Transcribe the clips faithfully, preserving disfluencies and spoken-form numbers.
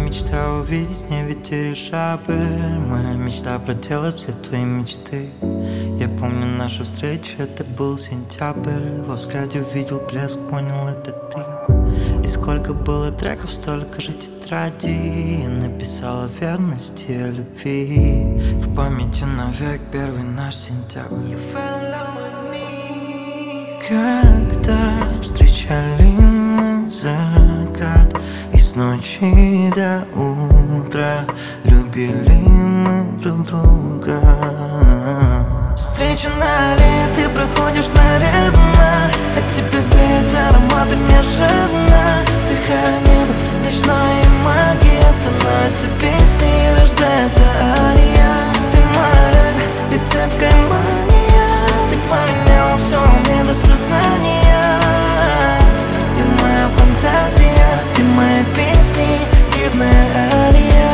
мечта увидеть в небе дирижабль. Моя мечта проделать все твои мечты. Я помню нашу встречу, это был сентябрь. Во взгляде увидел блеск, понял, это ты. И сколько было треков, столько же тетрадей. Я написал о верности, о любви. В памяти навек первый наш сентябрь. Когда встречали мы закат, и с ночи до утра любили мы друг друга. Встреча на аллее, ты проходишь нарядно, от тебя веет ароматом неожиданно. Дыхая небо, ночной магия становится песней и рождается ария. Ты моя, ты цепкая мания, ты поменяла все мне до сознания. Ты моя фантазия, ты моя песня, дивная ария.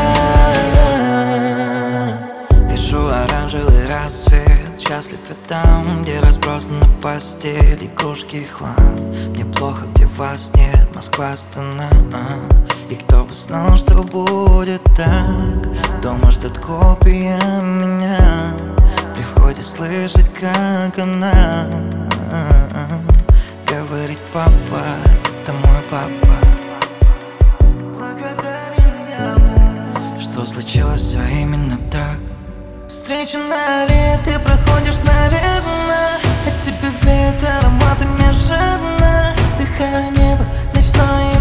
Вижу оранжевый рассвет, счастлив я там, где разбросана постель, игрушки и хлам. Мне плохо, где вас нет, Москва, Астана. И кто бы знал, что будет так. Дома ждет копия меня, при входе слышать, как она говорит: папа, это мой папа. Благодарен я, что случилось все именно так. Встреча на аллее, ты проходишь нарядно, от тебя веет ароматом неожиданно. Дыхая небо, ночной